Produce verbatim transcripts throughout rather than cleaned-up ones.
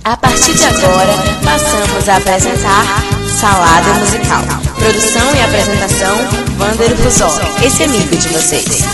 A partir de agora, passamos a apresentar Salada Musical. Produção e apresentação, Wander Fusol, esse amigo de vocês.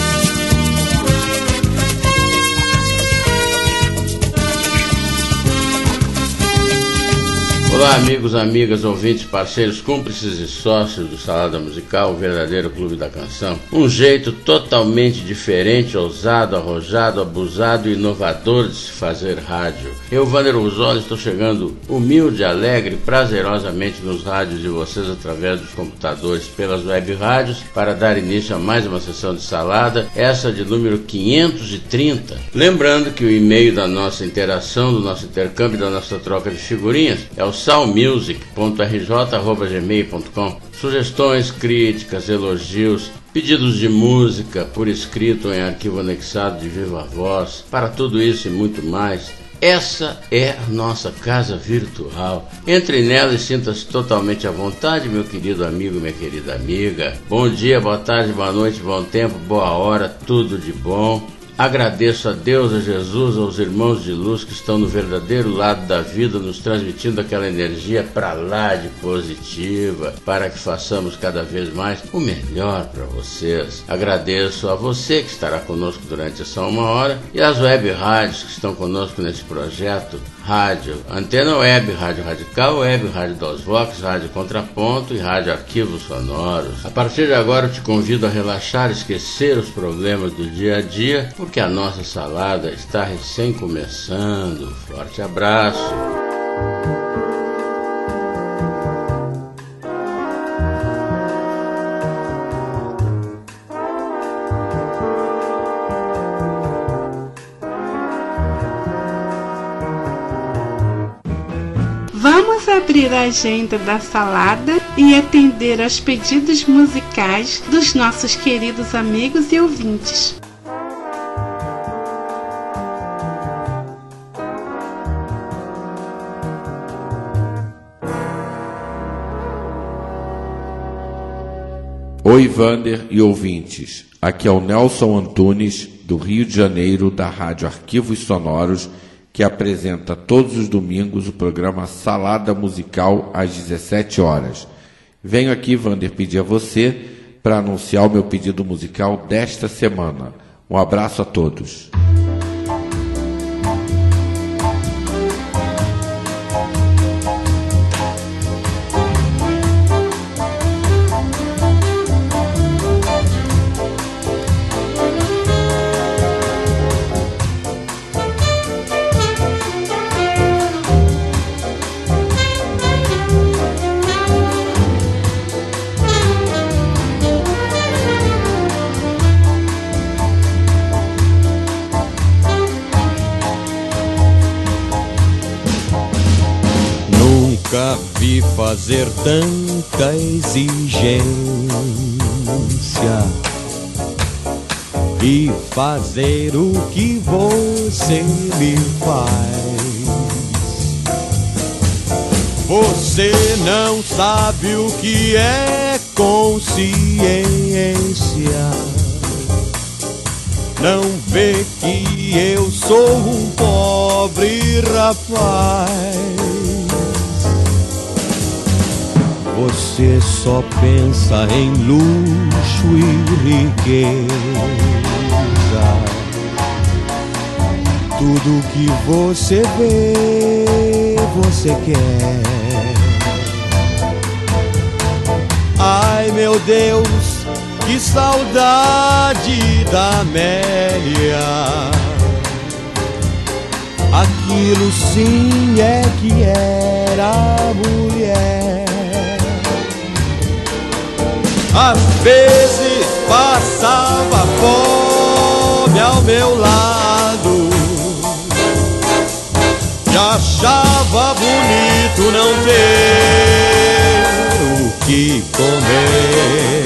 Olá, amigos, amigas, ouvintes, parceiros, cúmplices e sócios do Salada Musical, o verdadeiro clube da canção. Um jeito totalmente diferente, ousado, arrojado, abusado e inovador de se fazer rádio. Eu, Wander Fusol, estou chegando humilde, alegre, prazerosamente nos rádios de vocês através dos computadores, pelas web rádios, para dar início a mais uma sessão de Salada, essa de número quinhentos e trinta. Lembrando que o e-mail da nossa interação, do nosso intercâmbio, da nossa troca de figurinhas é o salmusic ponto r j arroba gmail ponto com. Sugestões, críticas, elogios, pedidos de música por escrito em arquivo anexado de viva voz, para tudo isso e muito mais. Essa é a nossa casa virtual. Entre nela e sinta-se totalmente à vontade, meu querido amigo, minha querida amiga. Bom dia, boa tarde, boa noite, bom tempo, boa hora, tudo de bom. Agradeço a Deus, a Jesus, aos irmãos de luz que estão no verdadeiro lado da vida, nos transmitindo aquela energia para lá de positiva, para que façamos cada vez mais o melhor para vocês. Agradeço a você que estará conosco durante essa uma hora e às web rádios que estão conosco nesse projeto. Rádio Antena Web, Rádio Radical Web, Rádio dos Vox, Rádio Contraponto e Rádio Arquivos Sonoros. A partir de agora eu te convido a relaxar, esquecer os problemas do dia a dia, porque a nossa salada está recém começando. Forte abraço. Vamos abrir a agenda da salada e atender aos pedidos musicais dos nossos queridos amigos e ouvintes. Oi, Wander e ouvintes. Aqui é o Nelson Antunes, do Rio de Janeiro, da Rádio Arquivos Sonoros, que apresenta todos os domingos o programa Salada Musical às dezessete horas. Venho aqui, Wander, pedir a você para anunciar o meu pedido musical desta semana. Um abraço a todos. Nunca vi fazer tanta exigência e fazer o que você me faz. Você não sabe o que é consciência, não vê que eu sou um pobre rapaz. Você só pensa em luxo e riqueza. Tudo que você vê, você quer. Ai, meu Deus, que saudade da Amélia. Aquilo sim é que era mulher. Às vezes passava fome ao meu lado e achava bonito não ter o que comer.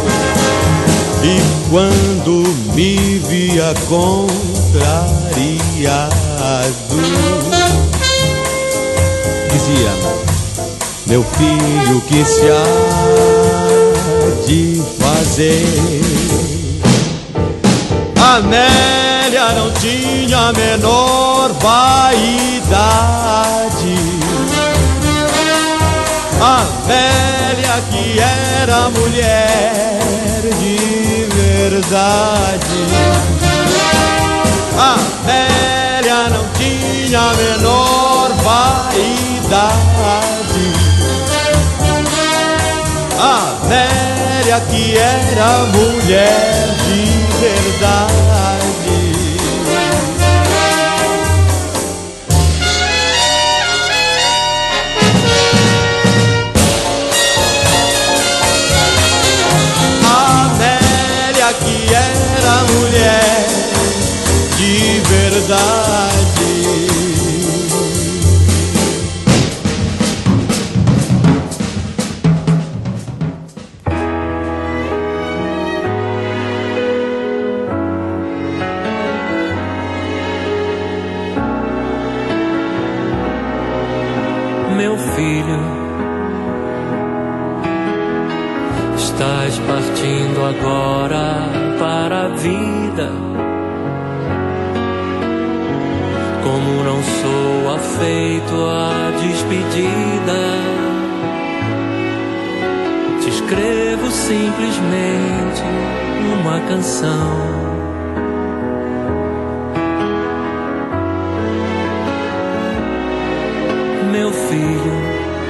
E quando me via contrariado, dizia: meu filho, que se há de fazer? Amélia não tinha a menor vaidade, era mulher de verdade. A velha não tinha a menor vaidade. A velha que era mulher de verdade. A velha que era mulher de verdade. Meu filho, estás partindo agora para a vida. Como não sou afeito à despedida, te escrevo simplesmente uma canção. Meu filho,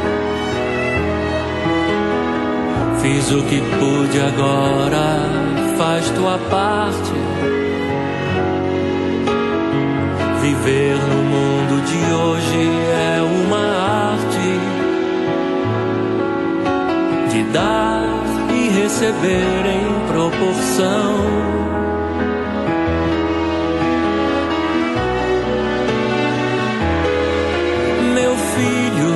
fiz o que pude, agora faz tua parte. Viver no mundo de hoje é uma arte de dar e receber em proporção. Meu filho,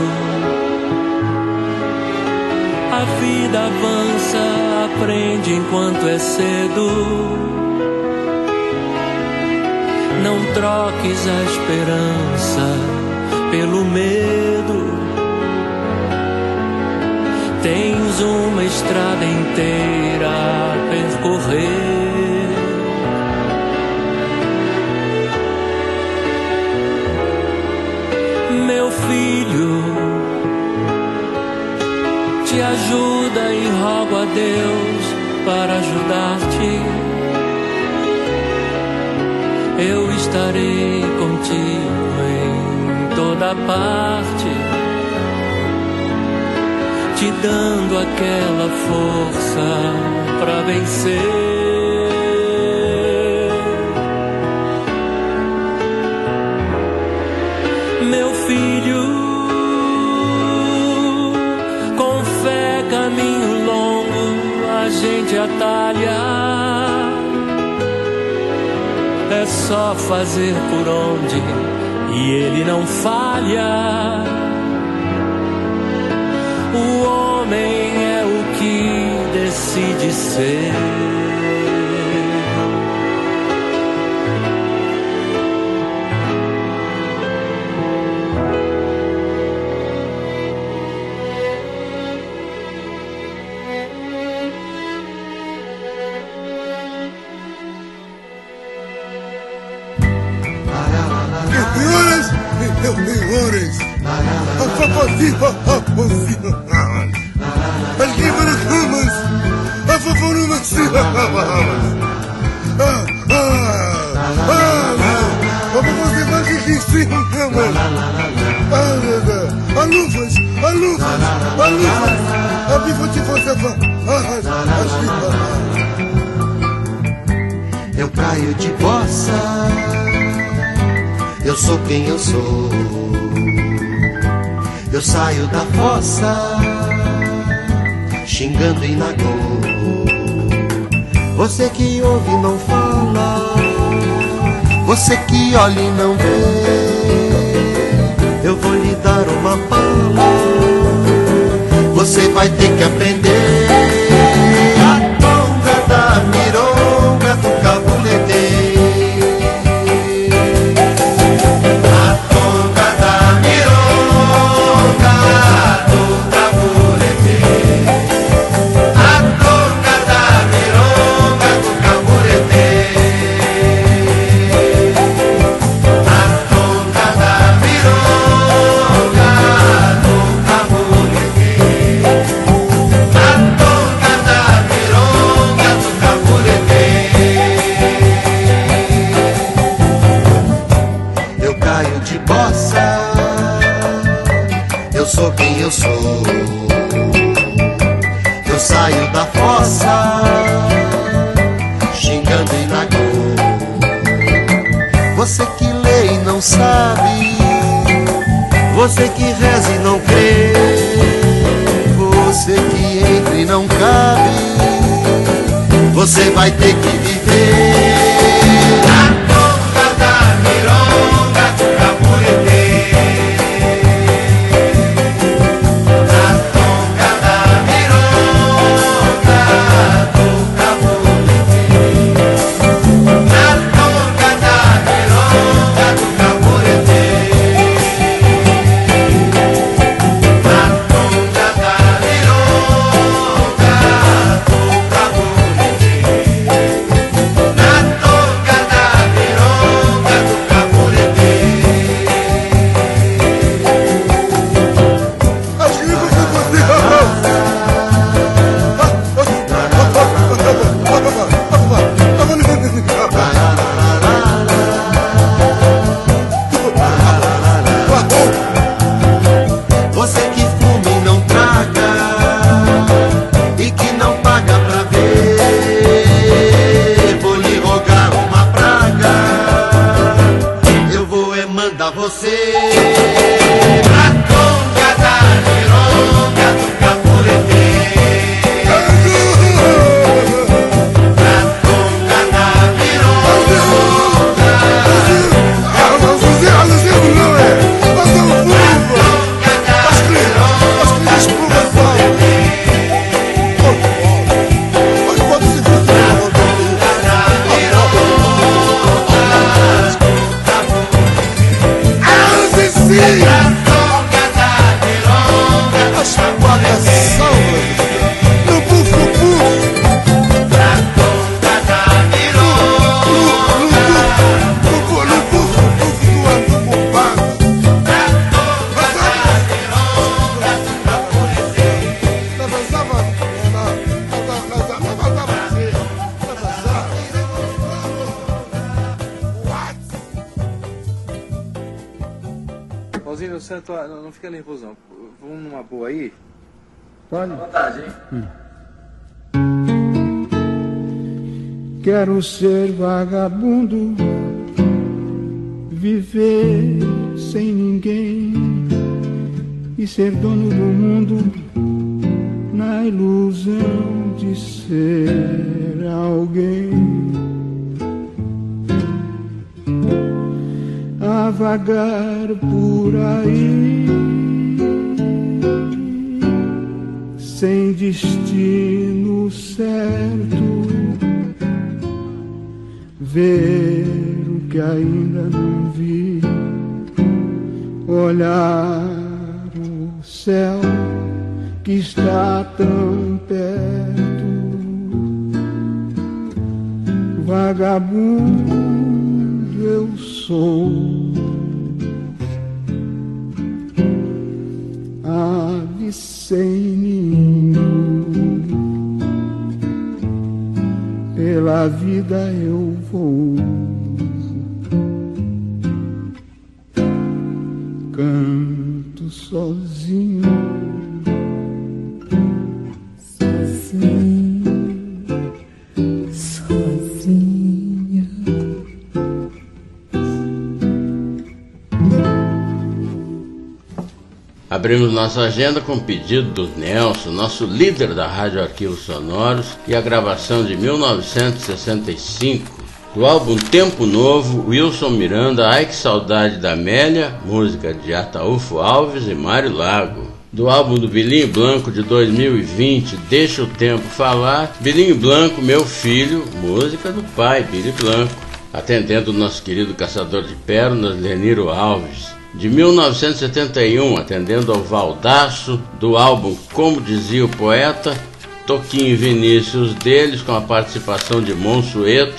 a vida avança, aprende enquanto é cedo. Não troques a esperança pelo medo. Tens uma estrada inteira a percorrer. Meu filho, te ajuda e rogo a Deus para ajudar-te. Eu estarei contigo em toda parte, te dando aquela força para vencer. Meu filho, com fé, caminho longo a gente atalha. É só fazer por onde e ele não falha. O homem é o que decide ser. Senhores, a fafafifa, a pocinha, a livre camas, a faforuma, a ah, ah, ah, como você vai que que sim, camas, a luvas, a luvas, a luvas, a bifa de você, a eu caio de bossa, eu sou quem eu sou. Eu saio da fossa, xingando e nagô. Você que ouve e não fala, você que olha e não vê, eu vou lhe dar uma bala, você vai ter que aprender a conga da mironga do cabulete. roça. Eu sou quem eu sou. Eu saio da fossa, xingando em lagoa. Você que lê e não sabe, você que reza e não crê, você que entra e não cabe, você vai ter que viver. A tonga da mironga do caburetê. A tonga da mironga do caburetê. A tonga da mironga do caburetê. A tonga da mironga do caburetê. Na tonga da mironga do caburetê. Acho que você Você que fuma e não traga, e que não paga pra ver, vou lhe rogar uma praga. Eu vou é mandar você pra tonga da mironga do caburetê. Pra tonga da mironga. Pauzinho, você não, não fica nervoso não. Vamos numa boa aí? Pode. Vantagem, hein? Hum. Quero ser vagabundo, viver sem ninguém e ser dono do mundo na ilusão de ser alguém. A vagar por aí, sem destino certo, ver o que ainda não vi, olhar o céu que está tão perto. Vagabundo eu sou, ave sem ninho, pela vida eu vou, canto sozinho, sozinho, sozinho. Abrimos nossa agenda com o pedido do Nelson, nosso líder da Rádio Arquivos Sonoros, e a gravação de mil novecentos e sessenta e cinco do álbum Tempo Novo, Wilson Miranda, Ai Que Saudade da Amélia, música de Ataúfo Alves e Mário Lago. Do álbum do Bilinho Blanco de dois mil e vinte, Deixa o Tempo Falar, Bilinho Blanco, Meu Filho, música do pai, Billy Blanco, atendendo o nosso querido caçador de pérolas, Leniro Alves. De mil novecentos e setenta e um, atendendo ao Valdaço, do álbum Como Dizia o Poeta, Toquinho e Vinícius deles, com a participação de Monsueto,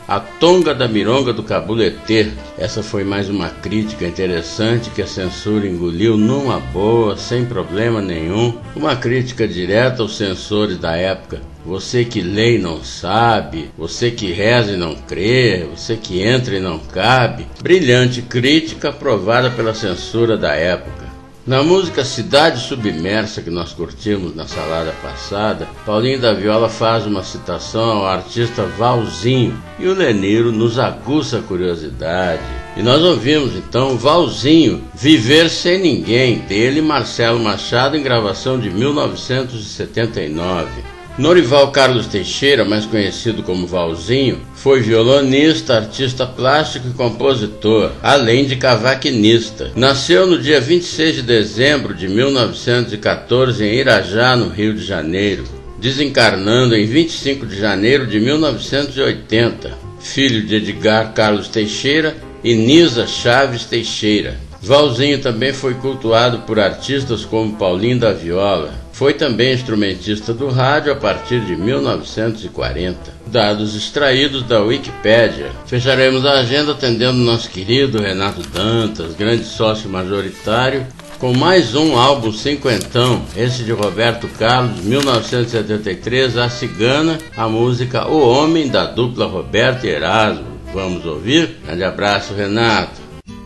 A Tonga da Mironga do Cabuletê. Essa foi mais uma crítica interessante que a censura engoliu numa boa, sem problema nenhum. Uma crítica direta aos censores da época. Você que lê e não sabe, você que reza e não crê, você que entra e não cabe. Brilhante crítica aprovada pela censura da época. Na música Cidade Submersa, que nós curtimos na salada passada, Paulinho da Viola faz uma citação ao artista Valzinho e o Leniro nos aguça a curiosidade. E nós ouvimos então Valzinho, Viver Sem Ninguém, dele Marcelo Machado, em gravação de mil novecentos e setenta e nove. Norival Carlos Teixeira, mais conhecido como Valzinho, foi violonista, artista plástico e compositor, além de cavaquinista. Nasceu no dia vinte e seis de dezembro de mil novecentos e quatorze em Irajá, no Rio de Janeiro, desencarnando em vinte e cinco de janeiro de mil novecentos e oitenta, filho de Edgar Carlos Teixeira e Nisa Chaves Teixeira. Valzinho também foi cultuado por artistas como Paulinho da Viola. Foi também instrumentista do rádio a partir de mil novecentos e quarenta. Dados extraídos da Wikipédia. Fecharemos a agenda atendendo nosso querido Renato Dantas, grande sócio majoritário, com mais um álbum cinquentão, esse de Roberto Carlos, mil novecentos e setenta e três, A Cigana, a música O Homem, da dupla Roberto e Erasmo. Vamos ouvir? Grande abraço, Renato.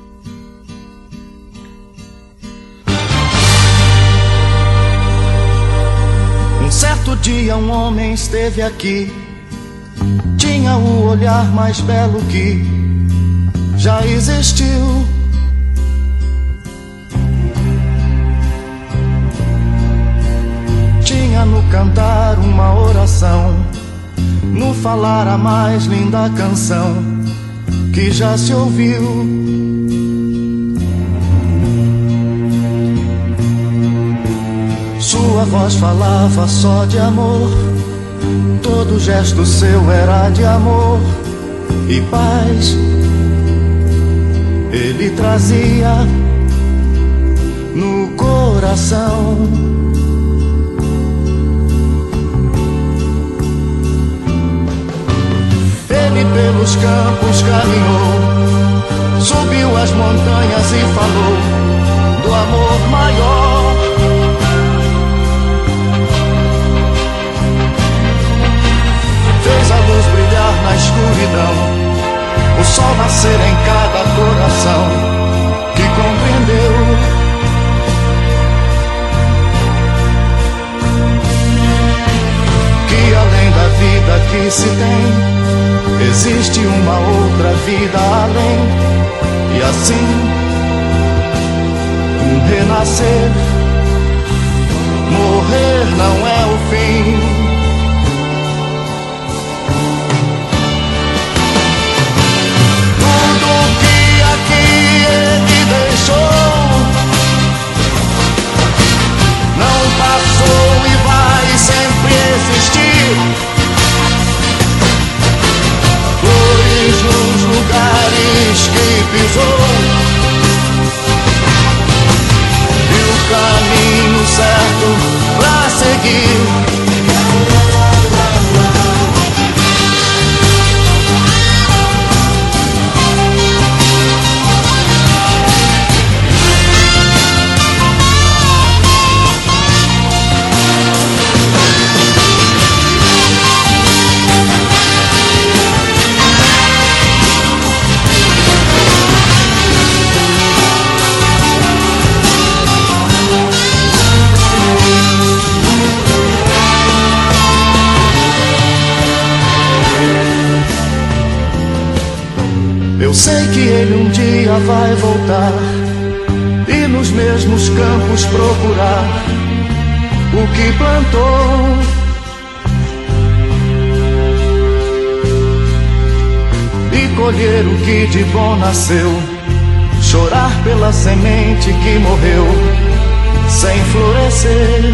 Certo dia um homem esteve aqui, tinha o olhar mais belo que já existiu. Tinha no cantar uma oração, no falar a mais linda canção que já se ouviu. Sua voz falava só de amor, todo gesto seu era de amor e paz. Ele trazia no coração. Ele pelos campos caminhou, subiu as montanhas e falou do amor maior. Fez a luz brilhar na escuridão, o sol nascer em cada coração que compreendeu que além da vida que se tem, existe uma outra vida além. E assim, um renascer, morrer não é o fim. Ele deixou, não passou e vai sempre existir. Flores nos lugares que pisou e o caminho certo pra seguir. Eu sei que ele um dia vai voltar e nos mesmos campos procurar o que plantou. E colher o que de bom nasceu, chorar pela semente que morreu sem florescer.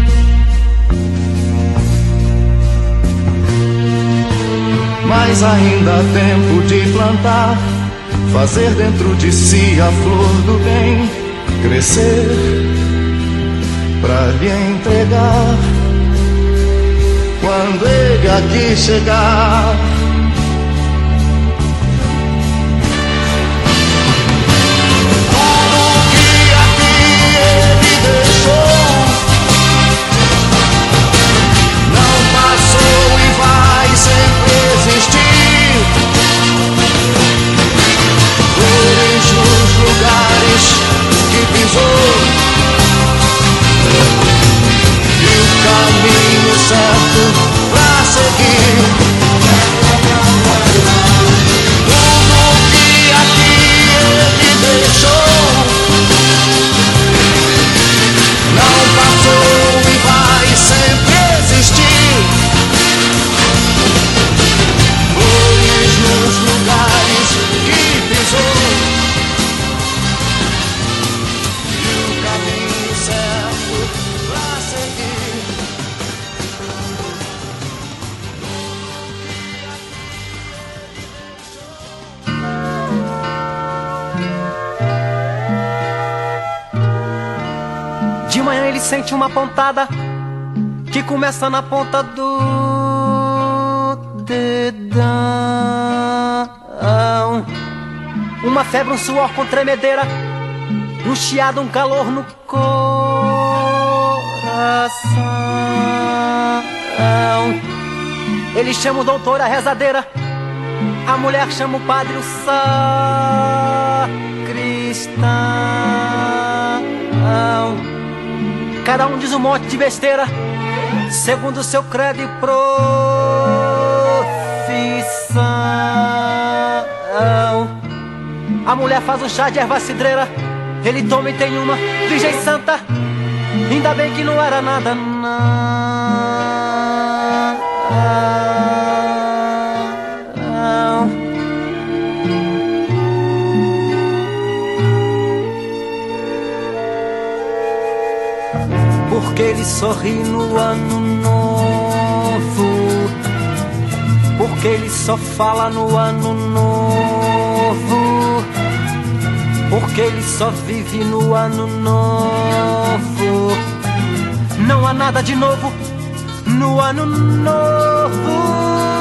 Mas ainda há tempo de plantar, fazer dentro de si a flor do bem crescer, pra lhe entregar quando ele aqui chegar. De manhã ele sente uma pontada que começa na ponta do dedão. Uma febre, um suor com tremedeira, um chiado, um calor no coração. Ele chama o doutor, a rezadeira, a mulher chama o padre, o sacristão. Cada um diz um monte de besteira, segundo o seu credo e profissão. A mulher faz um chá de erva cidreira, ele toma e tem uma Virgem Santa. Ainda bem que não era nada, não. Porque ele sorri no ano novo, porque ele só fala no ano novo, porque ele só vive no ano novo. Não há nada de novo no ano novo.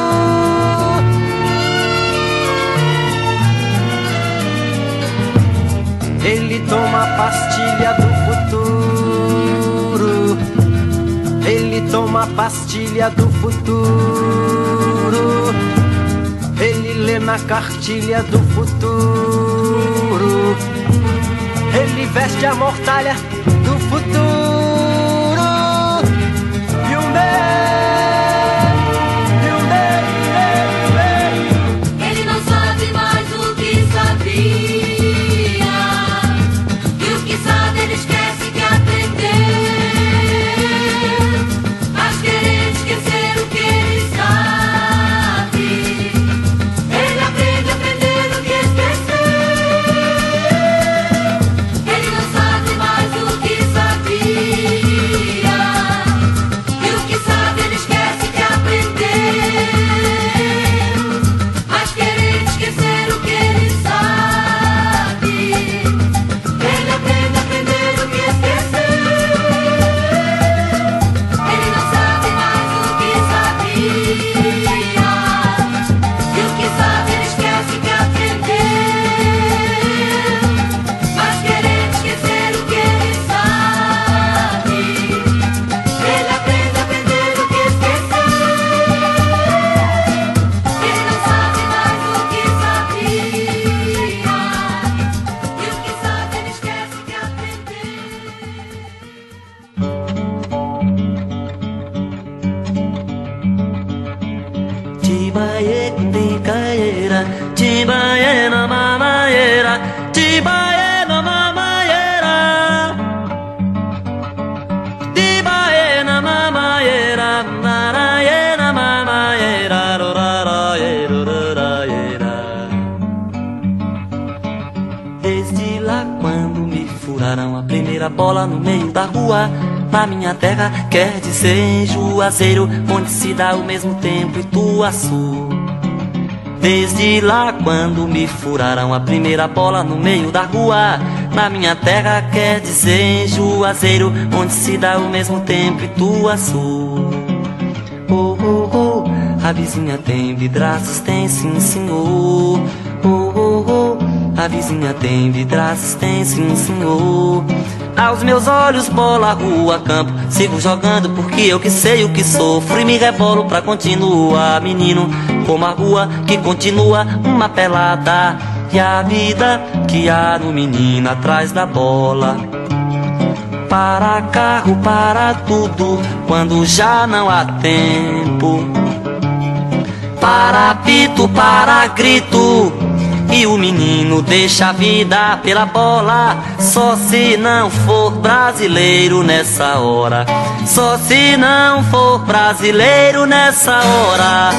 Ele toma a pastilha do futuro, ele toma a pastilha do futuro, ele lê na cartilha do futuro, ele veste a mortalha do futuro. E um beijo, e um beijo, ele não sabe mais o que sabia, e o que sabe ele esquece que aprendeu, mas querer esquecer o que ele sabe. Ele aprende a aprender o que esqueceu. Ele não sabe mais o que sabia, e o que sabe ele esquece que aprendeu, mas querer esquecer o que ele sabe. Ele aprende a aprender o que esqueceu. Ele não sabe mais o que sabia, e o que sabe ele esquece que aprendeu, mas querer esquecer o que ele sabe. Ele aprende a aprender o que esqueceu. Ele não sabe mais o que sabia, e o que sabe ele esquece que aprendeu. Tibaye kundicaera, tibaye na mamaera, tibaye na mamaera, tibaye na mamaera, naraye na mamaera, roraraye, roraraera. Desde lá quando me furaram a primeira bola no meio da rua, na minha terra quer dizer Juazeiro, onde se dá o mesmo tempo Ituaçu. Desde lá quando me furaram a primeira bola no meio da rua, na minha terra quer dizer Juazeiro, onde se dá o mesmo tempo Ituaçu. Oh, oh, oh, a vizinha tem vidraços, tem sim senhor. Oh, oh, oh, a vizinha tem vidraços, tem sim senhor. Aos meus olhos, bola, rua, campo, sigo jogando porque eu que sei o que sofro e me rebolo pra continuar. Menino, como a rua que continua uma pelada, e a vida que há no menino atrás da bola. Para carro, para tudo, quando já não há tempo. Para apito, para grito, e o menino deixa a vida pela bola. Só se não for brasileiro nessa hora, só se não for brasileiro nessa hora.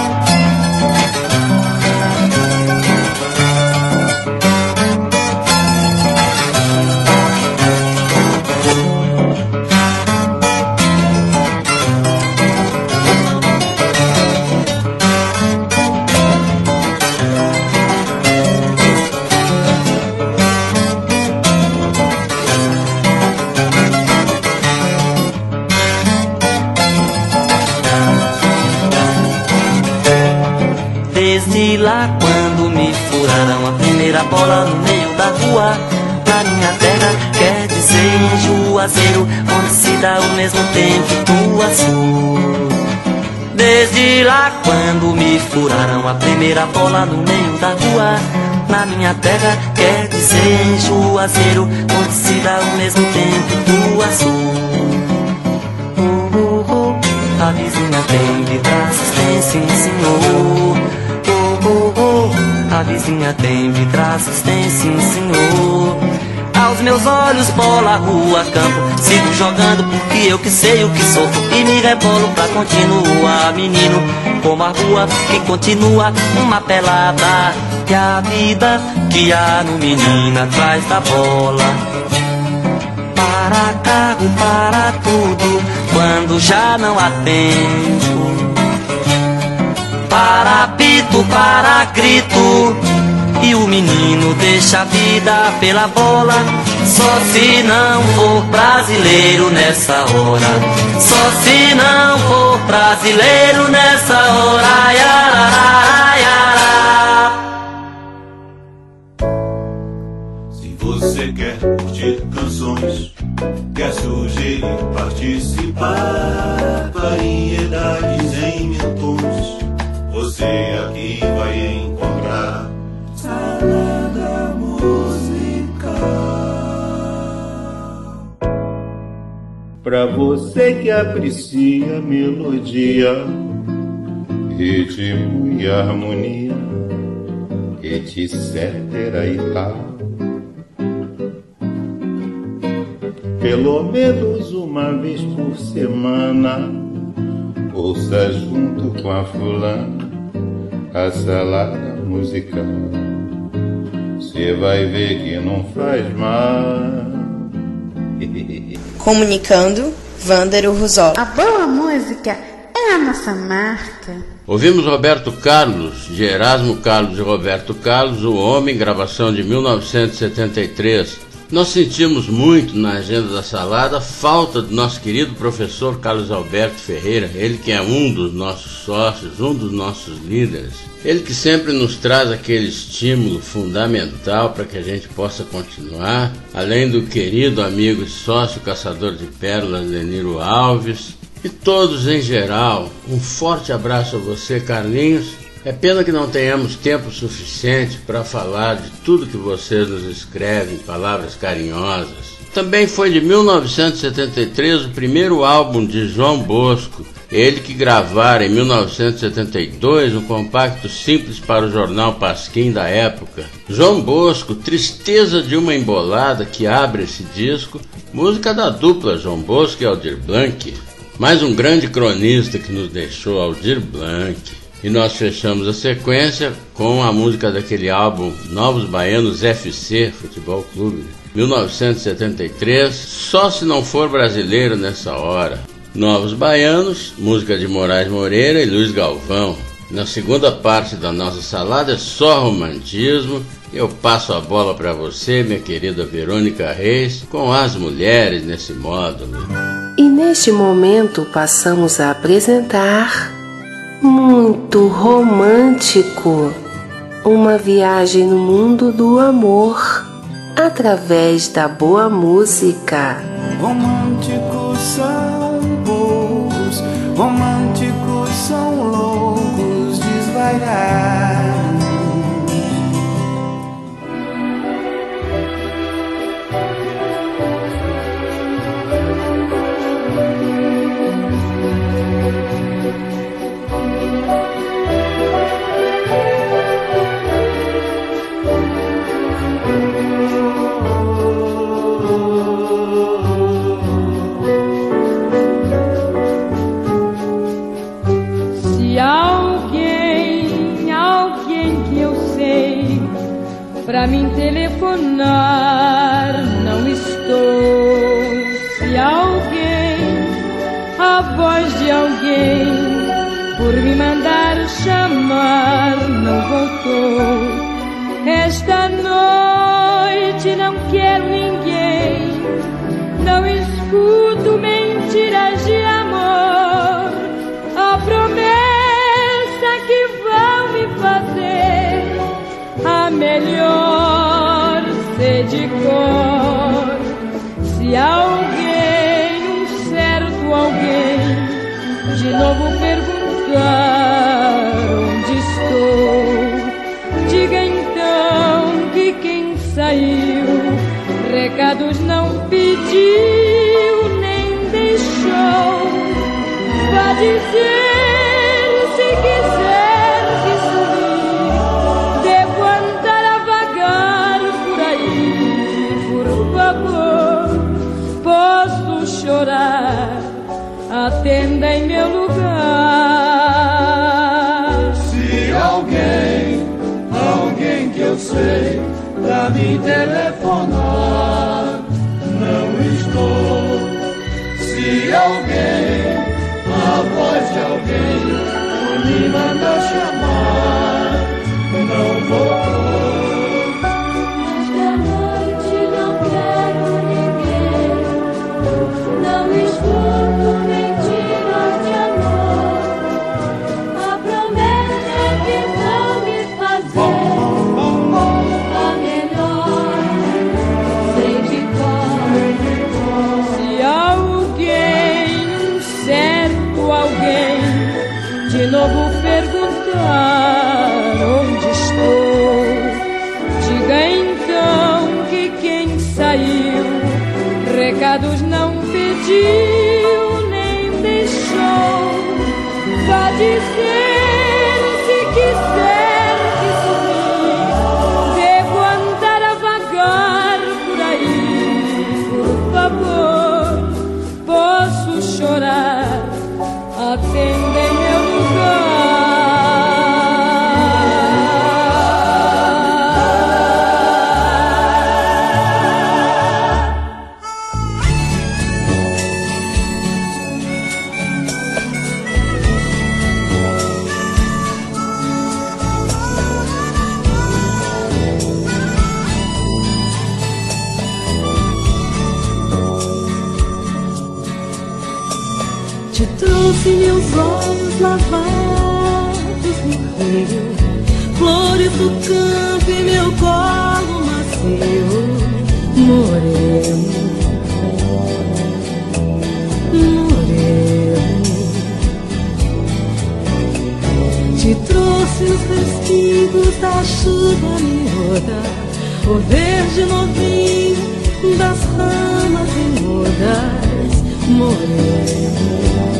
Desde lá quando me furaram a primeira bola no meio da rua, na minha terra, quer dizer em Juazeiro, onde se dá o mesmo tempo Ituaçu. Desde lá quando me furaram a primeira bola no meio da rua, na minha terra, quer dizer em Juazeiro, onde se dá o mesmo tempo Ituaçu. Uh, uh, uh, a vizinha tem de braços, tem sim senhor. Uh, uh, uh, a vizinha tem de traços, tem sim senhor. Aos meus olhos, bola, rua, campo, sigo jogando porque eu que sei o que sofro e me rebolo pra continuar, menino, como a rua que continua uma pelada, e a vida que há no menino atrás da bola. Para carro, para tudo, quando já não há tempo. Para apito, para grito, e o menino deixa a vida pela bola. Só se não for brasileiro nessa hora, só se não for brasileiro nessa hora. Yarará, yarará. Se você quer curtir canções, quer sugerir, participar, variedades em mil tons, você aqui vai encontrar Salada Musical. Pra você que aprecia melodia, ritmo e harmonia, etc e tal, pelo menos uma vez por semana, ouça junto com a fulana a Salada Musical. Você vai ver que não faz mal. Comunicando, Vândero Ruzola. A boa música é a nossa marca. Ouvimos Roberto Carlos, de Erasmo Carlos e Roberto Carlos, O Homem, gravação de mil novecentos e setenta e três. Nós sentimos muito na agenda da Salada a falta do nosso querido professor Carlos Alberto Ferreira, ele que é um dos nossos sócios, um dos nossos líderes, ele que sempre nos traz aquele estímulo fundamental para que a gente possa continuar, além do querido amigo e sócio caçador de pérolas Leniro Alves, e todos em geral. Um forte abraço a você, Carlinhos. É pena que não tenhamos tempo suficiente para falar de tudo que vocês nos escrevem, palavras carinhosas. Também foi de mil novecentos e setenta e três o primeiro álbum de João Bosco, ele que gravara em mil novecentos e setenta e dois um compacto simples para o jornal Pasquim da época. João Bosco, Tristeza de uma Embolada, que abre esse disco, música da dupla João Bosco e Aldir Blanc. Mais um grande cronista que nos deixou, Aldir Blanc. E nós fechamos a sequência com a música daquele álbum Novos Baianos F C, Futebol Clube, mil novecentos e setenta e três, Só Se Não For Brasileiro Nessa Hora. Novos Baianos, música de Moraes Moreira e Luiz Galvão. Na segunda parte da nossa salada é só romantismo. Eu passo a bola para você, minha querida Verônica Reis, com as mulheres nesse módulo. E neste momento passamos a apresentar Muito Romântico, uma viagem no mundo do amor através da boa música. Românticos são poucos, românticos são loucos, desvairados. Pra mim telefonar não estou. Se alguém, a voz de alguém, por me mandar chamar não voltou. Esta noite não quero ninguém, não escuto mentiras de amor. A promessa que vão me fazer Se alguém, um certo alguém, de novo perguntar onde estou, diga então que quem saiu recados não pediu nem deixou. Vá dizer se quiser que sumir, devo andar a vagar por aí, por favor, posso chorar, atenda em meu lugar. Se alguém, alguém que eu sei, pra me telefonar, não estou. Se alguém, a voz de alguém, me manda chamar, não voltou. Esta noite não quero ninguém, não escuto mentiras de amor. A promessa que vão me fazer a melhor, sei de cor. Se alguém, um certo alguém, de novo perguntar onde estou, diga então que quem saiu recados não pediu nem deixou. Vá dizer se quiser que sumir, devo andar a vagar por aí, por favor, posso chorar, atenda em meu lugar. Te trouxe meus olhos lavados no rio, flores do campo e meu colo macio, moreno, moreno. Te trouxe os resquícios da chuva miúda, o verde novinho das ramas imudas, moreno.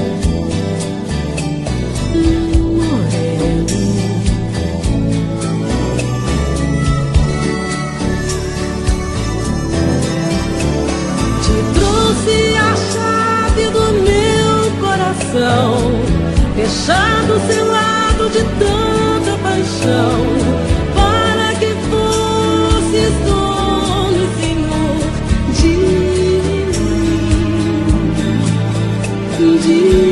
Fechado, selado de tanta paixão, para que fosses dono e senhor de mim, de mim.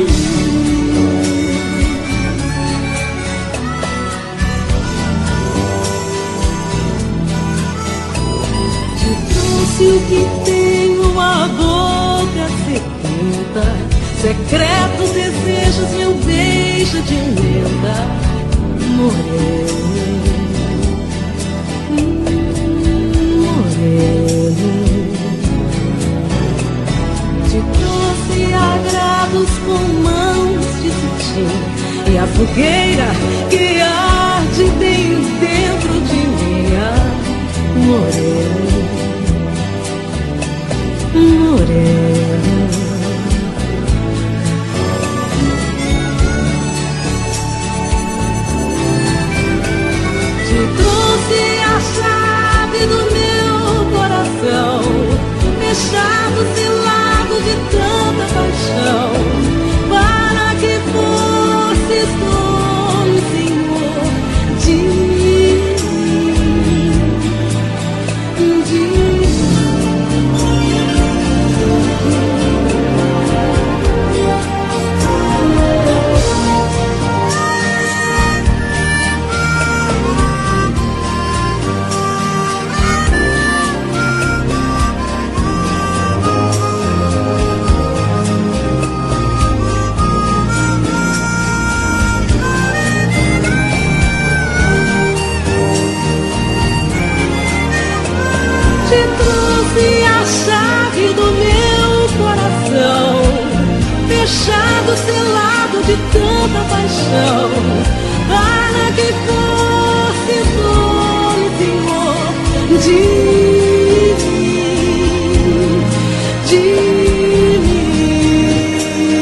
Te trouxe o que tenho, a boca sedenta, secretos desejos, meu beijo de menta, moreno, moreno. Te trouxe agrados com mãos de cetim e a fogueira que arde bem dentro de mim, moreno, moreno. Trouxe a chave do meu coração, fechado, selado de tanta paixão, para que fosses dono e senhor de mim, de tanta paixão, para que fosse dono, Senhor, de mim, de mim.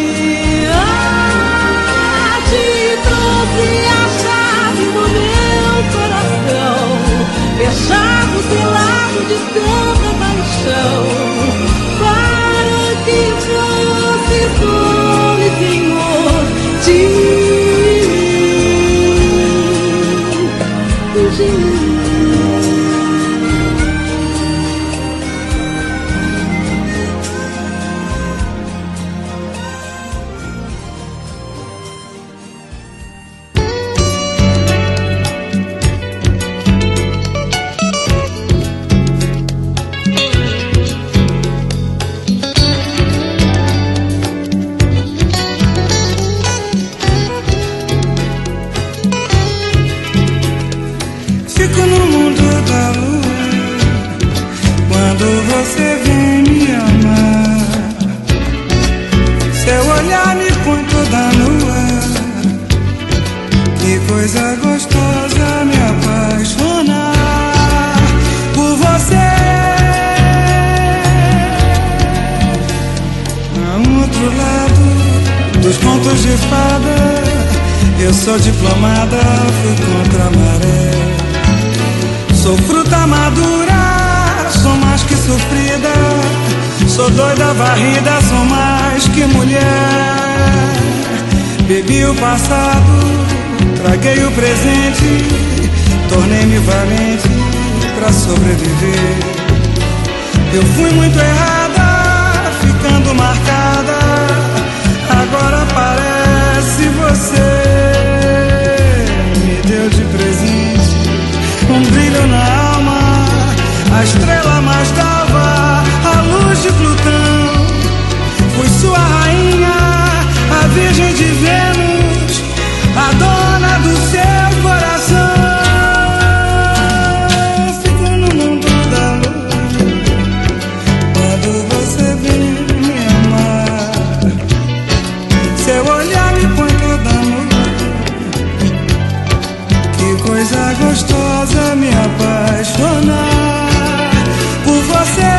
Ah, te trouxe a chave do meu coração, fechado, selado de tanta paixão, para que fosse dono, Senhor, de mim, de mim. Coisa gostosa me apaixonar por você. A um outro lado dos contos de fada, eu sou diplomada, fui contra a maré. Sou fruta madura, sou mais que sofrida, sou doida varrida, sou mais que mulher. Bebi o passado, traguei o presente, tornei-me valente pra sobreviver. Eu fui muito errada, ficando marcada, agora parece você. Me deu de presente um brilho na alma, a estrela mais nova, a luz de Plutão. Fui sua rainha, a virgem de Vênus, a dona do seu coração. Fico no mundo da lua quando você vem me amar. Seu olhar me põe toda nua, que coisa gostosa me apaixonar por você.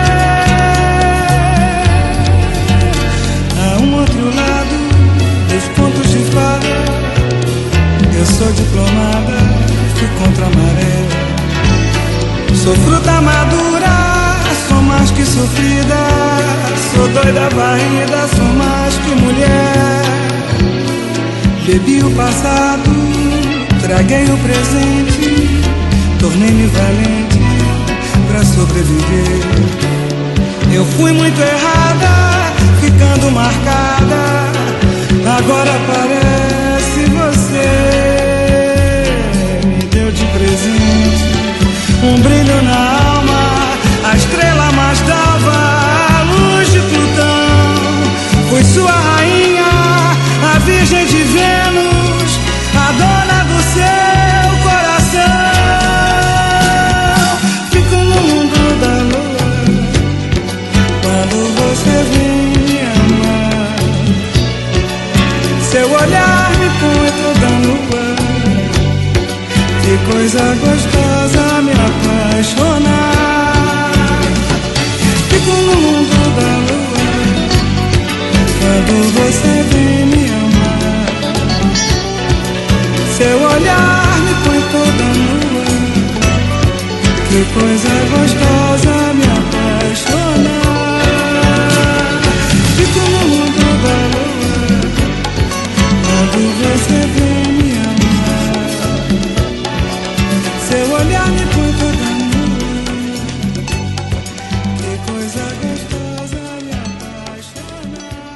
A um outro lado dos contos de fada, eu sou diplomada, fui contra a maré. Sou fruta madura, sou mais que sofrida, sou doida varrida, sou mais que mulher. Bebi o passado, traguei o presente, tornei-me valente pra sobreviver. Eu fui muito errada, ficando marcada, agora parece você. De presente, um brilho na alma, a estrela mais nova, a luz de Plutão. Fui sua rainha, a virgem de Vênus, a dona do seu coração. Fico no mundo da lua quando você vem me amar. Seu olhar me põe toda nua, que coisa gostosa me apaixonar. Fico no mundo da lua quando você vem me amar. Seu olhar me põe toda nua, que coisa gostosa me apaixonar. Fico no mundo da lua quando você vem me amar. Seu olhar me põe toda nua, que coisa gostosa me apaixonar.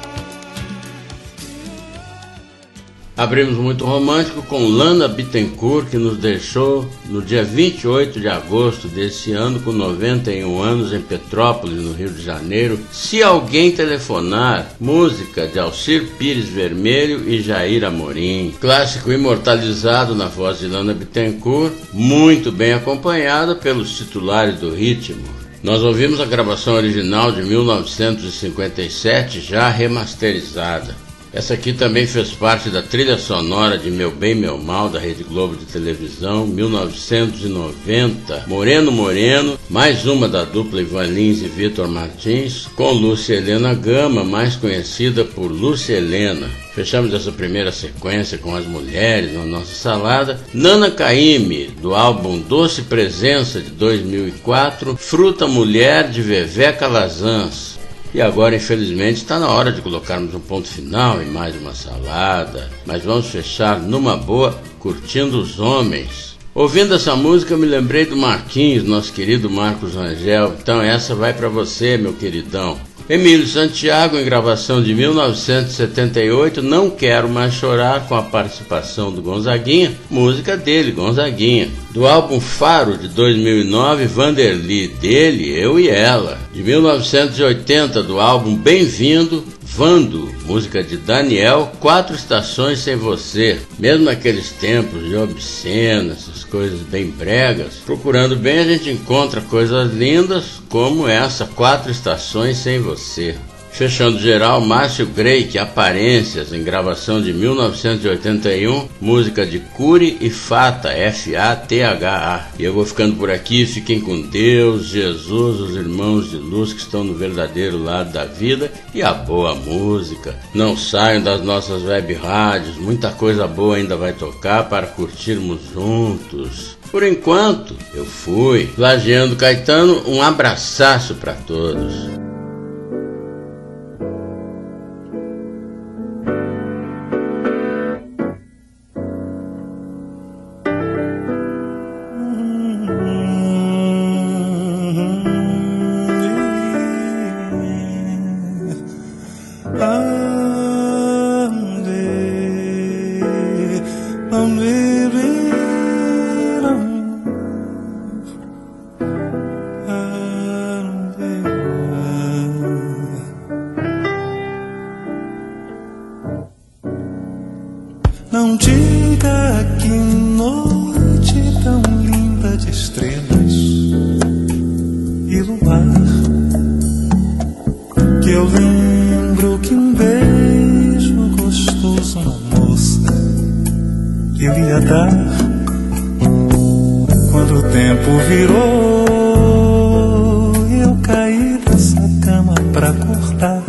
Abrimos muito romântico com Lana Bittencourt, que nos deixou no dia vinte e oito de agosto desse ano, com noventa e um anos, em Petrópolis, no Rio de Janeiro. Se Alguém Telefonar, música de Alcir Pires Vermelho e Jair Amorim. Clássico imortalizado na voz de Lana Bittencourt, muito bem acompanhada pelos titulares do ritmo. Nós ouvimos a gravação original de mil novecentos e cinquenta e sete, já remasterizada. Essa aqui também fez parte da trilha sonora de Meu Bem, Meu Mal, da Rede Globo de televisão, mil novecentos e noventa. Moreno, Moreno, mais uma da dupla Ivan Lins e Vitor Martins, com Lúcia Helena Gama, mais conhecida por Lúcia Helena. Fechamos essa primeira sequência com as mulheres na nossa salada. Nana Caymmi, do álbum Doce Presença, de dois mil e quatro, Fruta Mulher, de Vevé Calazans. E agora, infelizmente, está na hora de colocarmos um ponto final em mais uma salada. Mas vamos fechar numa boa, curtindo os homens. Ouvindo essa música, eu me lembrei do Marquinhos, nosso querido Marcos Rangel. Então essa vai para você, meu queridão. Emílio Santiago, em gravação de mil novecentos e setenta e oito, Não Quero Mais Chorar, com a participação do Gonzaguinha, música dele, Gonzaguinha. Do álbum Faro, de dois mil e nove, Vanderly, dele, Eu e Ela. De mil novecentos e oitenta, do álbum Bem-vindo, Vando, música de Daniel, Quatro Estações Sem Você. Mesmo naqueles tempos de obscena, essas coisas bem bregas, procurando bem a gente encontra coisas lindas como essa, Quatro Estações Sem Você. Fechando geral, Márcio Greik, Aparências, em gravação de mil novecentos e oitenta e um, música de Cury e Fata, F A T H A. E eu vou ficando por aqui, fiquem com Deus, Jesus, os irmãos de luz que estão no verdadeiro lado da vida e a boa música. Não saiam das nossas web rádios, muita coisa boa ainda vai tocar para curtirmos juntos. Por enquanto, eu fui. Lajeando Caetano, um abraçaço para todos. Não diga que noite tão linda de estrelas e luar, que eu lembro que um beijo gostoso na moça eu ia dar quando o tempo virou e eu caí dessa cama pra acordar.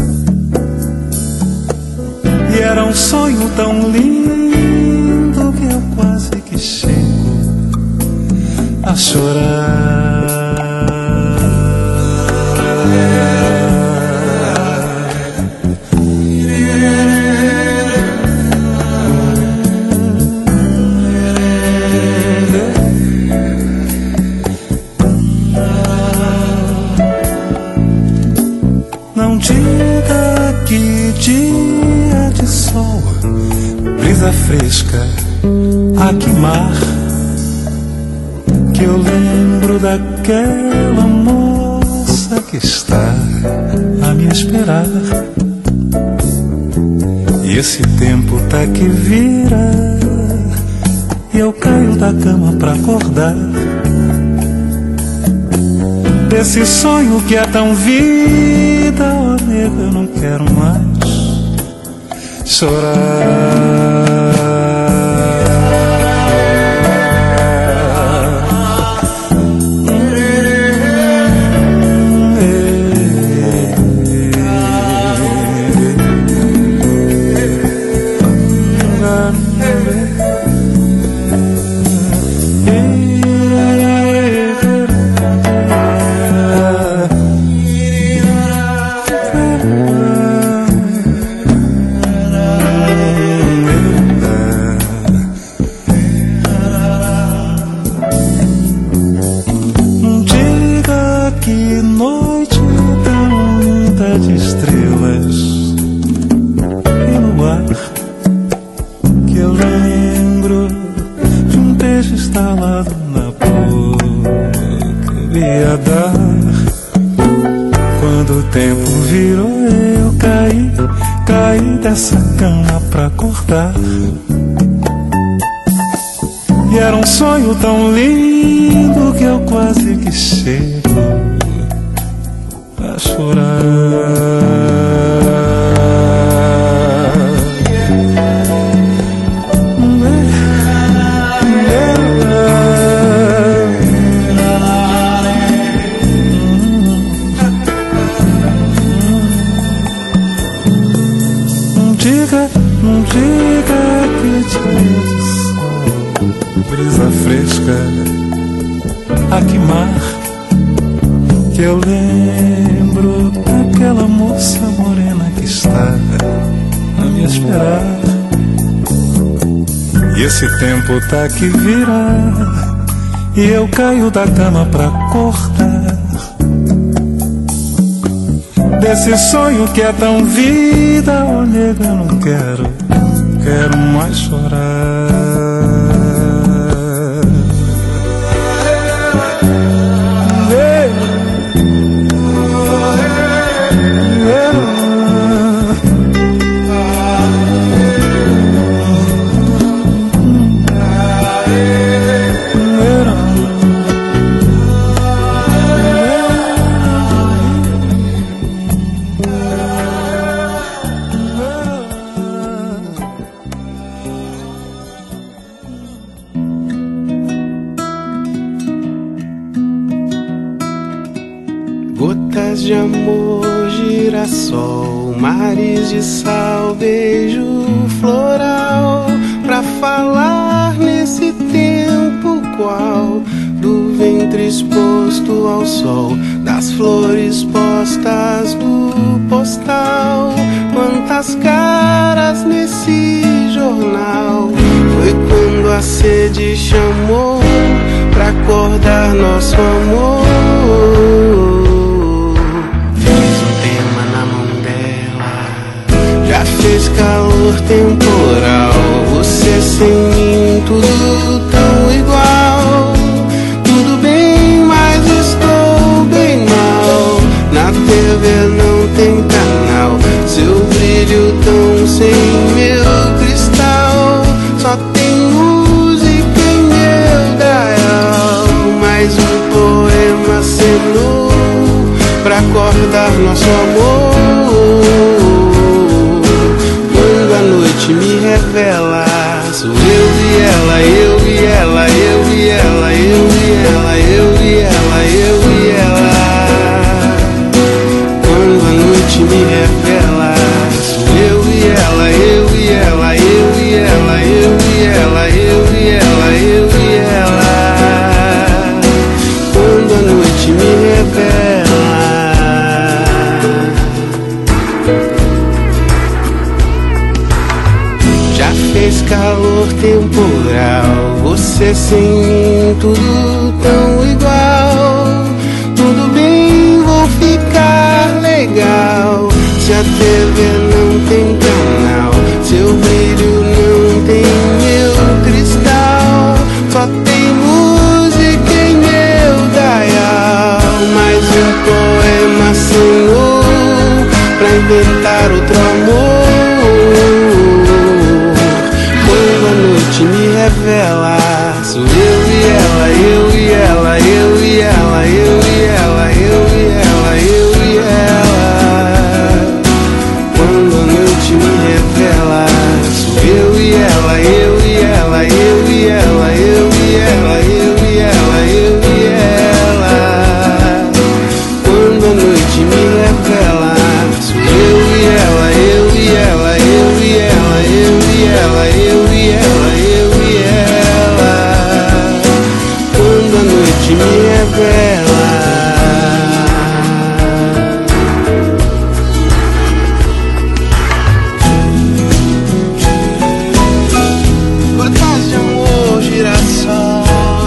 E era um sonho tão lindo que eu quase que chego a chorar. Não diga que dia de sol, brisa fresca a queimar, que eu lembro daquela moça que está a me esperar. E esse tempo tá que vira e eu caio da cama pra acordar. Desse sonho que é tão vida, oh nega, eu não quero mais chorar. Quando o tempo virou, eu caí, caí dessa cama pra acordar. E era um sonho tão lindo que eu quase que chego a chorar. diga, não diga que diz. Brisa fresca a queimar, que eu lembro daquela moça morena que está a me esperar. E esse tempo tá que vira, e eu caio da cama pra acordar desse sonho que é tão vida. Oh, nega, não quero, quero mais chorar. Gotas de amor, girassol, mares de sal, beijo floral, pra falar nesse tempo qual do ventre exposto ao sol, das flores postas do postal. Quantas caras nesse jornal, foi quando a sede chamou pra acordar nosso amor. Fez calor temporal, você sem mim, tudo tão igual. Tudo bem, mas estou bem mal. Na T V não tem canal, seu brilho tão sem meu cristal. Só tem música em meu dial. Mais um poema acenou pra acordar nosso amor. Me revela, sou eu e ela, eu e ela, eu e ela, eu e ela, eu e ela, eu e ela. Quando a noite me revela, sou eu e ela, eu e ela, eu e ela, eu e ela, eu e ela, eu e ela. Quando a noite me revela. Fez calor temporal, você sem mim, tudo tão igual. Tudo bem, vou ficar legal. Se a T V não tem canal, seu brilho não tem meu cristal. Só tem música em meu dial. Mais um poema senhor, pra inventar outro amor. Me revela, sou eu e ela, eu e ela, eu e ela, eu e ela, eu e ela, eu e ela. Quando a noite me revela, sou eu e ela, eu e ela, eu e ela, eu e ela, eu e ela, eu e ela. Quando a noite me revela, sou eu e ela, eu e ela, eu e ela, eu e ela, eu e ela. Me revela. Gotas de amor, girassol,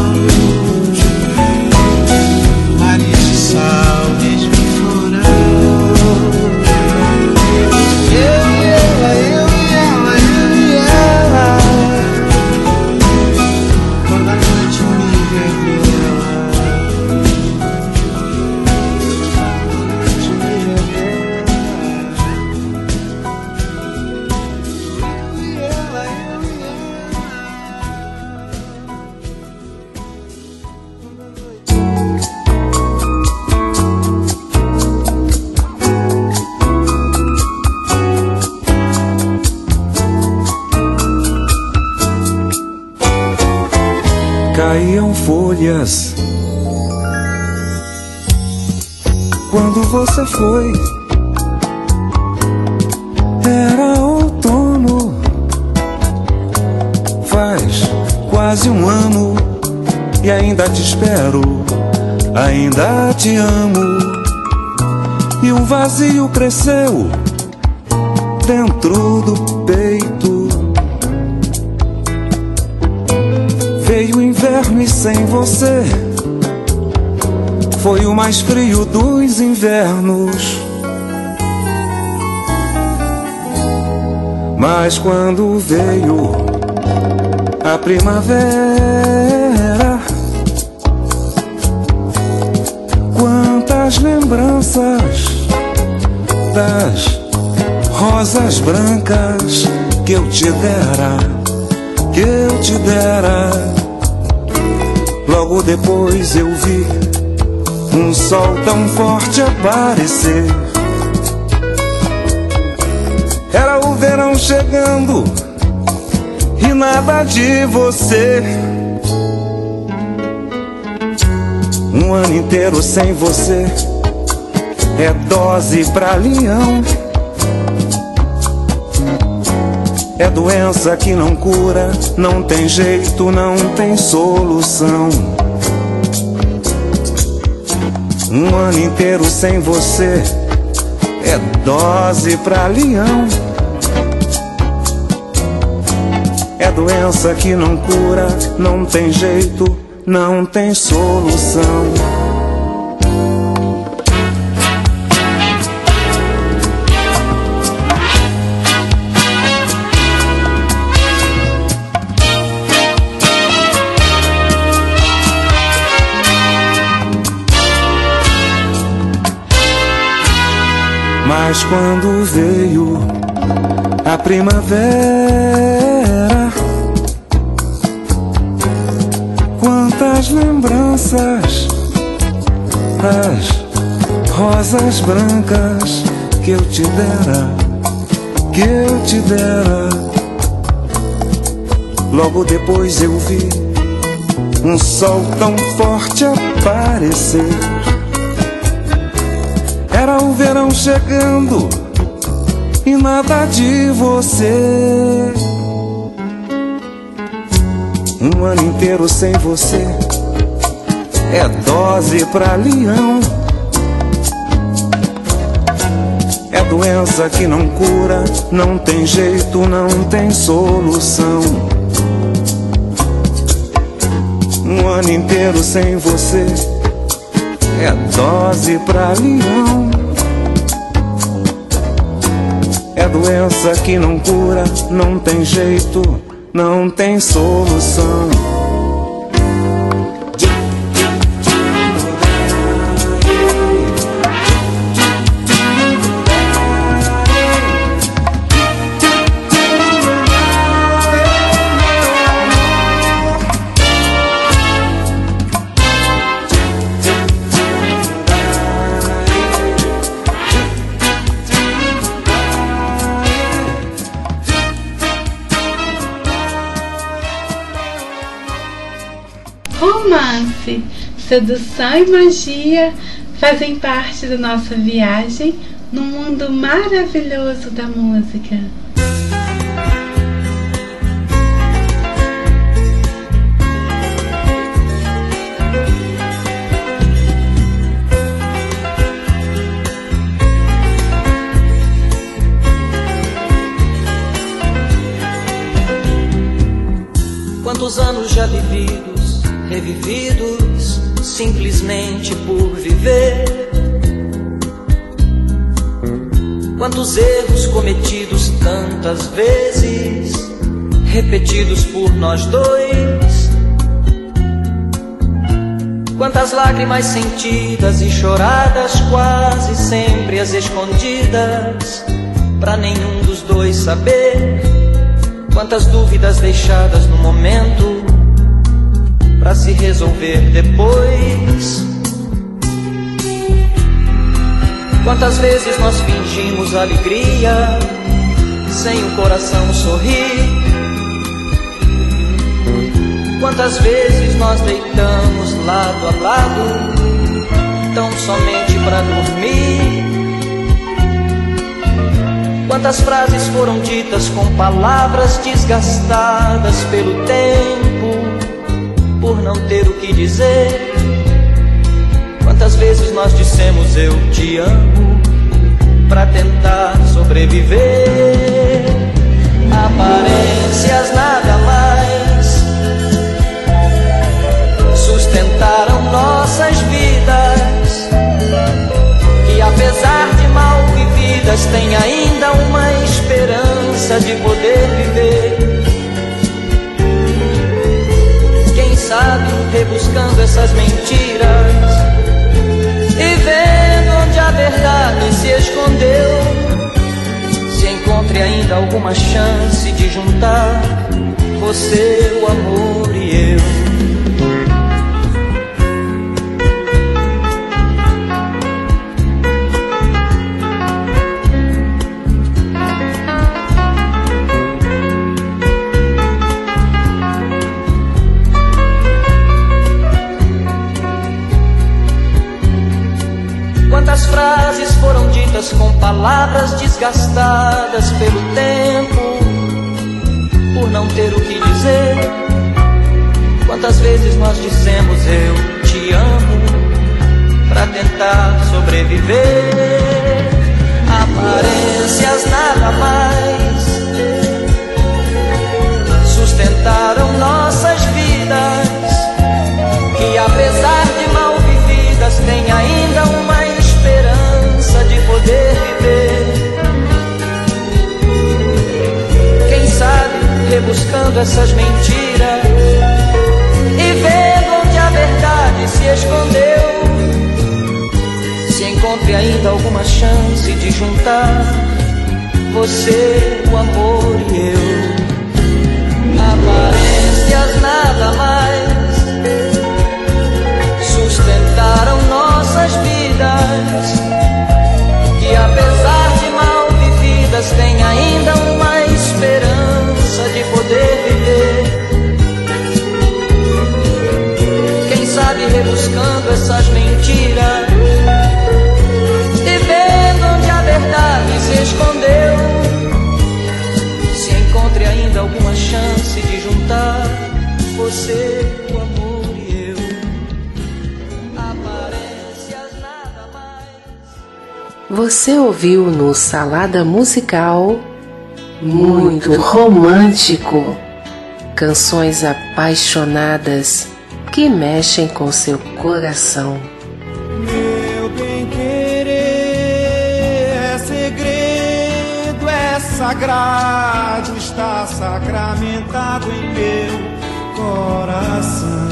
mares de sal, beijo floral. Eu e ela, eu e ela, eu e ela. Quando a noite me revela. Caíam folhas quando você foi. Era outono. ainda te espero, ainda te amo. E um vazio cresceu dentro do peito. Veio o inverno e sem você foi o mais frio dos invernos. Mas quando veio a primavera, quantas lembranças das rosas brancas que eu te dera, que eu te dera. Logo depois eu vi um sol tão forte aparecer. Era o verão chegando e nada de você. Um ano inteiro sem você é dose pra leão. É doença que não cura, não tem jeito, não tem solução. Um ano inteiro sem você é dose pra leão. É doença que não cura, não tem jeito, não tem solução. Mas quando veio a primavera, quantas lembranças das rosas brancas que eu te dera, que eu te dera. Logo depois eu vi um sol tão forte aparecer. Era o verão chegando e nada de você. Um ano inteiro sem você é dose pra leão. É doença que não cura, não tem jeito, não tem solução. Um ano inteiro sem você é dose pra leão. É doença que não cura, não tem jeito, não tem solução. Romance, sedução e magia fazem parte da nossa viagem no mundo maravilhoso da música. Quantos anos já vividos, revividos, simplesmente por viver. Quantos erros cometidos tantas vezes, repetidos por nós dois. Quantas lágrimas sentidas e choradas, quase sempre as escondidas, pra nenhum dos dois saber. Quantas dúvidas deixadas no momento, pra se resolver depois. Quantas vezes nós fingimos alegria, sem o coração sorrir. Quantas vezes nós deitamos lado a lado, tão somente pra dormir. Quantas frases foram ditas com palavras desgastadas pelo tempo, por não ter o que dizer. Quantas vezes nós dissemos eu te amo pra tentar sobreviver. Aparências nada mais sustentaram nossas vidas, que apesar de mal vividas tem ainda uma esperança de poder viver. Quem sabe rebuscando essas mentiras e vendo onde a verdade se escondeu, se encontre ainda alguma chance de juntar você, o amor e eu. Quantas frases foram ditas com palavras desgastadas pelo tempo, por não ter o que dizer. Quantas vezes nós dissemos eu te amo pra tentar sobreviver. Aparências nada mais sustentaram nossas vidas, que apesar de mal vividas tem ainda uma esperança de poder viver. Quem sabe rebuscando essas mentiras e vendo onde a verdade se escondeu, se encontre ainda alguma chance de juntar você, o amor e eu. Aparências nada mais sustentaram nossas vidas, que apesar de mal vividas tem ainda uma esperança de poder viver. Quem sabe rebuscando essas mentiras e vendo onde a verdade se escondeu, se encontre ainda alguma chance de juntar você, o amor e eu. Você ouviu no Salada Musical muito romântico, canções apaixonadas que mexem com seu coração. Meu bem-querer é segredo, é sagrado, está sacramentado em meu coração.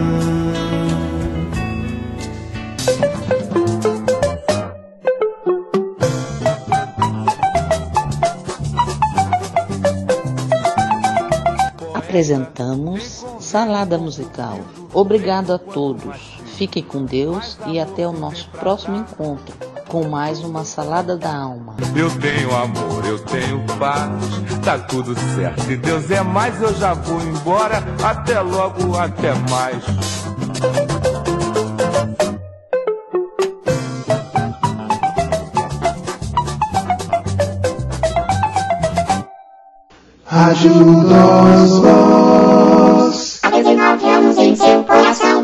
Apresentamos Salada Musical. Obrigado a todos. Fiquem com Deus e até o nosso próximo encontro com mais uma Salada da Alma. Eu tenho amor, eu tenho paz, tá tudo certo. Se Deus é mais, eu já vou embora. Até logo, até mais. Ajuda os vós. Há dezenove anos em seu coração.